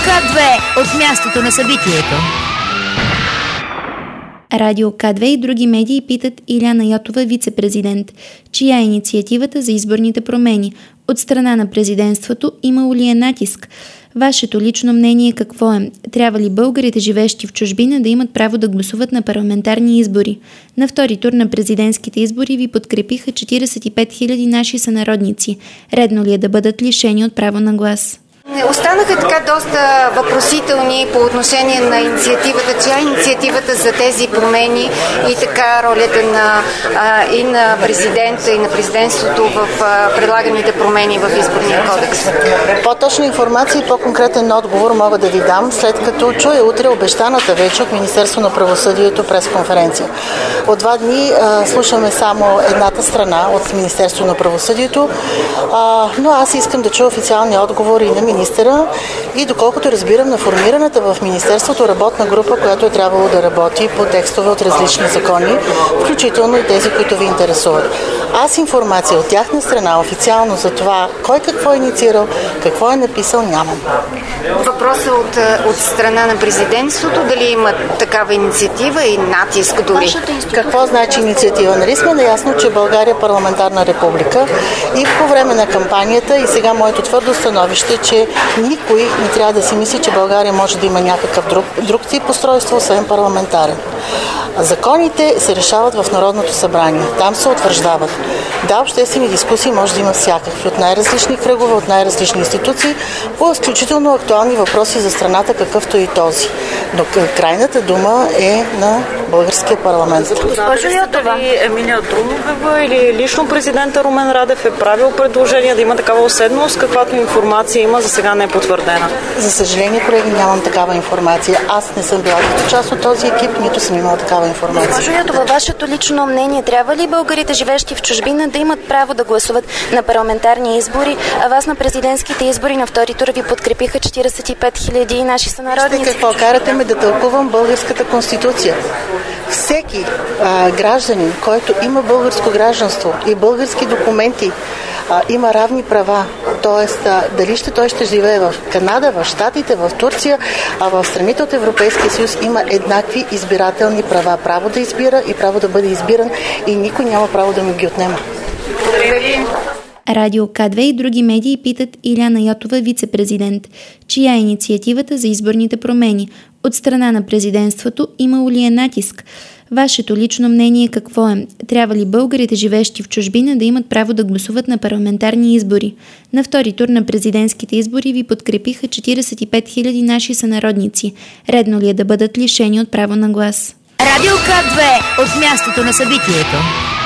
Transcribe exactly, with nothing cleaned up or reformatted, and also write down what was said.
К две от мястото на събитието. Радио К две и други медии питат Иляна Йотова, вице-президент, чия е инициативата за изборните промени. От страна на президентството имало ли е натиск? Вашето лично мнение какво е? Трябва ли българите, живеещи в чужбина, да имат право да гласуват на парламентарни избори? На втори тур на президентските избори ви подкрепиха четиридесет и пет хиляди наши сънародници. Редно ли е да бъдат лишени от право на глас? Останаха така доста въпросителни по отношение на инициативата, чия е инициативата за тези промени и така ролята на, а, и на президента и на президентството в а, предлаганите промени в изборния кодекс. По-точна информация и по-конкретен отговор мога да ви дам, след като чуя утре обещаната вече от Министерство на правосъдието пресконференция. От два дни а, слушаме само едната страна от Министерство на правосъдието, а, но аз искам да чуя официални отговори и на министерството и доколкото разбирам на формираната в Министерството работна група, която е трябвало да работи по текстове от различни закони, включително и тези, които ви интересуват. Аз информация от тяхна страна официално за това кой какво е инициирал, какво е написал, нямам. Въпросът от, от страна на президентството, дали има такава инициатива и натиск дори? Какво значи инициатива? Нали сме наясно, че България е парламентарна република и по време на кампанията и сега моето твърдо становище, че никой не трябва да си мисли, че България може да има някакъв друг, друг тип устройство, освен парламентарен. Законите се решават в Народното събрание. Там се утвърждават. Да, обществени дискусии може да има всякакви, от най-различни кръгове, от най-различни институции, по изключително актуални въпроси за страната, какъвто и този. Но крайната дума е на българския парламент. Госпожо Йотова, Емилия Друмева или лично президента Румен Радев е правил предложение да има такава уседналост, каквато информация има, за сега не е потвърдена? За съжаление, колеги, нямам такава информация. Аз не съм била като част от този екип, нито съм имала такава информация. Госпожо Йотова, вашето лично мнение, трябва ли българите, живеещи в чужбина, да имат право да гласуват на парламентарни избори, а вас на президентските избори на втори тур ви подкрепиха четиридесет и пет хиляди наши сънародници? Ще какво? Карате ме да тълкувам българската конституция. Всеки а, гражданин, който има българско гражданство и български документи, а, има равни права. Тоест, а, дали ще той ще живее в Канада, в Щатите, в Турция, а в страните от Европейския съюз има еднакви избирателни права. Право да избира и право да бъде избиран и никой няма право да му ги отнема. Благодаря ви. Радио К две и други медии питат Иляна Йотова, вице-президент, чия е инициативата за изборните промени. От страна на президентството имало ли е натиск? Вашето лично мнение какво е? Трябва ли българите, живеещи в чужбина, да имат право да гласуват на парламентарни избори? На втори тур на президентските избори ви подкрепиха четиридесет и пет хиляди наши сънародници. Редно ли е да бъдат лишени от право на глас? Радио К две от мястото на събитието.